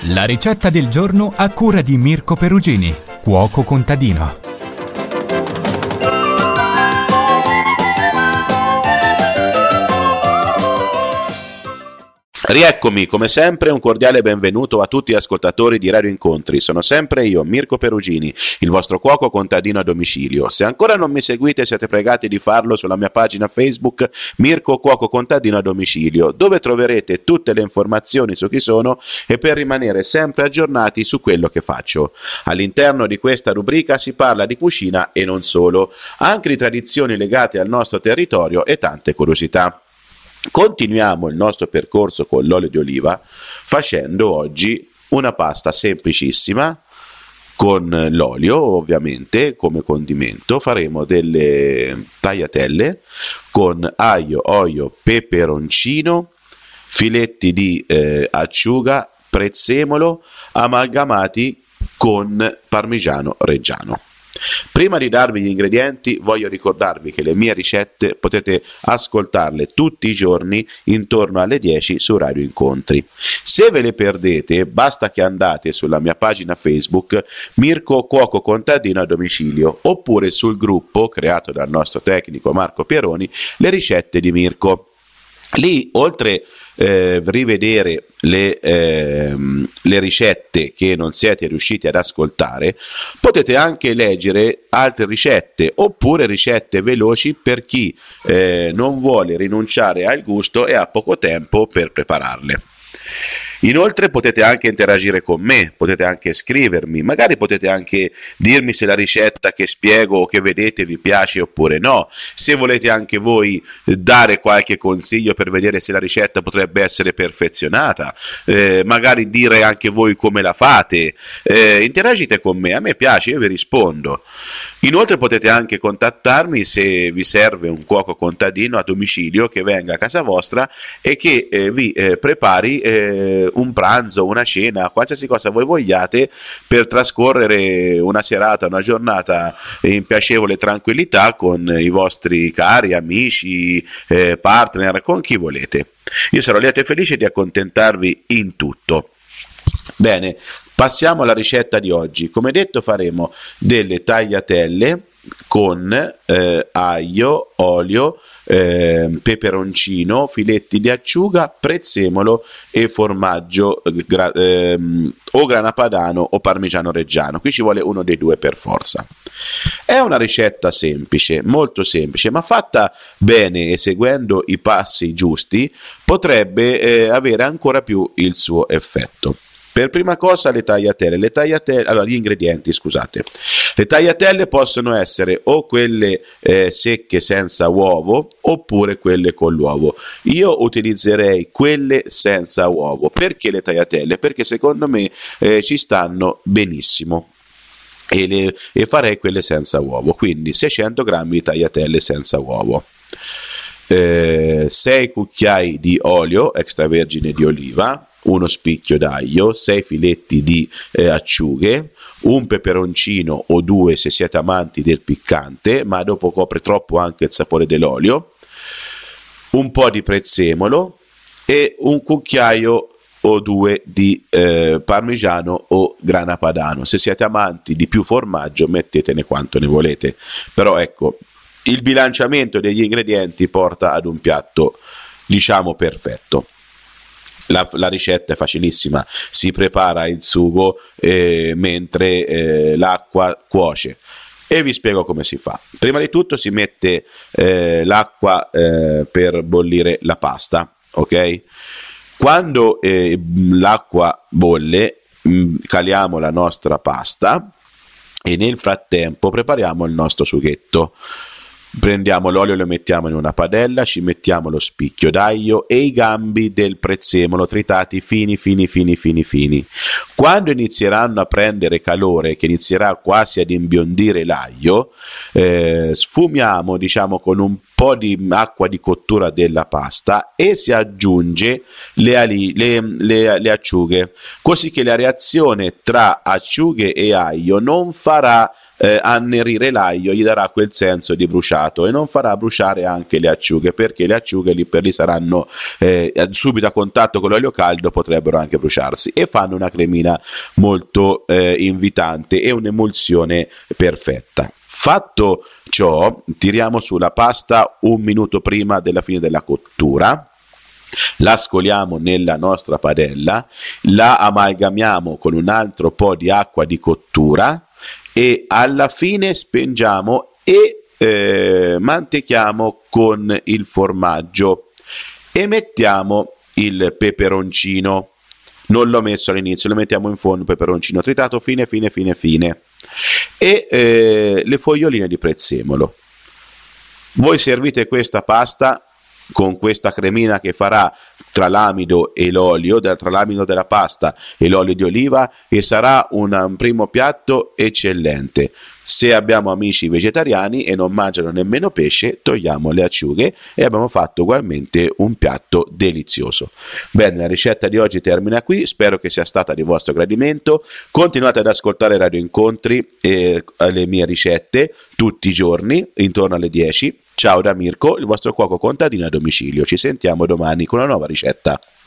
La ricetta del giorno a cura di Mirko Perugini, cuoco contadino. Rieccomi, come sempre un cordiale benvenuto a tutti gli ascoltatori di Radio Incontri. Sono sempre io, Mirko Perugini, il vostro cuoco contadino a domicilio. Se ancora non mi seguite siete pregati di farlo sulla mia pagina Facebook Mirko Cuoco Contadino a domicilio, dove troverete tutte le informazioni su chi sono e per rimanere sempre aggiornati su quello che faccio. All'interno di questa rubrica si parla di cucina e non solo, anche di tradizioni legate al nostro territorio e tante curiosità. Continuiamo il nostro percorso con l'olio di oliva facendo oggi una pasta semplicissima con l'olio, ovviamente come condimento. Faremo delle tagliatelle con aglio, olio, peperoncino, filetti di acciuga, prezzemolo amalgamati con parmigiano reggiano. Prima di darvi gli ingredienti voglio ricordarvi che le mie ricette potete ascoltarle tutti i giorni intorno alle 10 su Radio Incontri. Se ve le perdete basta che andate sulla mia pagina Facebook Mirko Cuoco Contadino a domicilio oppure sul gruppo creato dal nostro tecnico Marco Pieroni Le ricette di Mirko. Lì oltre rivedere le ricette che non siete riusciti ad ascoltare, potete anche leggere altre ricette oppure ricette veloci per chi non vuole rinunciare al gusto e ha poco tempo per prepararle. Inoltre potete anche interagire con me, potete anche scrivermi, magari potete anche dirmi se la ricetta che spiego o che vedete vi piace oppure no, se volete anche voi dare qualche consiglio per vedere se la ricetta potrebbe essere perfezionata, magari dire anche voi come la fate, interagite con me, a me piace, io vi rispondo. Inoltre potete anche contattarmi se vi serve un cuoco contadino a domicilio che venga a casa vostra e che vi prepari un pranzo, una cena, qualsiasi cosa voi vogliate per trascorrere una serata, una giornata in piacevole tranquillità con i vostri cari, amici, partner, con chi volete. Io sarò lieto e felice di accontentarvi in tutto. Bene, passiamo alla ricetta di oggi. Come detto faremo delle tagliatelle con aglio, olio, peperoncino, filetti di acciuga, prezzemolo e formaggio o grana padano o parmigiano reggiano. Qui ci vuole uno dei due per forza. È una ricetta semplice, molto semplice, ma fatta bene e seguendo i passi giusti potrebbe avere ancora più il suo effetto. Per prima cosa le tagliatelle, allora gli ingredienti, scusate. Le tagliatelle possono essere o quelle secche senza uovo oppure quelle con l'uovo. Io utilizzerei quelle senza uovo. Perché le tagliatelle? Perché secondo me ci stanno benissimo. E farei quelle senza uovo, quindi 600 grammi di tagliatelle senza uovo. 6 cucchiai di olio extravergine di oliva, uno spicchio d'aglio, 6 filetti di acciughe, un peperoncino o 2 se siete amanti del piccante, ma dopo copre troppo anche il sapore dell'olio, un po' di prezzemolo e un cucchiaio o 2 di parmigiano o grana padano. Se siete amanti di più formaggio mettetene quanto ne volete, però ecco, il bilanciamento degli ingredienti porta ad un piatto diciamo perfetto. La ricetta è facilissima, si prepara il sugo mentre l'acqua cuoce e vi spiego come si fa. Prima di tutto si mette l'acqua per bollire la pasta, ok? Quando l'acqua bolle caliamo la nostra pasta e nel frattempo prepariamo il nostro sughetto. Prendiamo l'olio e lo mettiamo in una padella, ci mettiamo lo spicchio d'aglio e i gambi del prezzemolo tritati fini. Quando inizieranno a prendere calore, che inizierà quasi ad imbiondire l'aglio, sfumiamo diciamo con un po' di acqua di cottura della pasta e si aggiunge le acciughe, così che la reazione tra acciughe e aglio non farà annerire l'aglio gli darà quel senso di bruciato e non farà bruciare anche le acciughe, perché le acciughe lì per lì saranno subito a contatto con l'olio caldo, potrebbero anche bruciarsi, e fanno una cremina molto invitante e un'emulsione perfetta. Fatto ciò, tiriamo su la pasta un minuto prima della fine della cottura, la scoliamo nella nostra padella, la amalgamiamo con un altro po' di acqua di cottura e alla fine spengiamo e mantechiamo con il formaggio e mettiamo il peperoncino. Non l'ho messo all'inizio, lo mettiamo in fondo, peperoncino tritato fine e le foglioline di prezzemolo. Voi servite questa pasta con questa cremina che farà tra l'amido e l'olio, tra l'amido della pasta e l'olio di oliva, e sarà un primo piatto eccellente. Se abbiamo amici vegetariani e non mangiano nemmeno pesce, togliamo le acciughe e abbiamo fatto ugualmente un piatto delizioso. Bene, la ricetta di oggi termina qui, spero che sia stata di vostro gradimento. Continuate ad ascoltare Radio Incontri e le mie ricette tutti i giorni intorno alle 10. Ciao da Mirko, il vostro cuoco contadino a domicilio. Ci sentiamo domani con una nuova ricetta.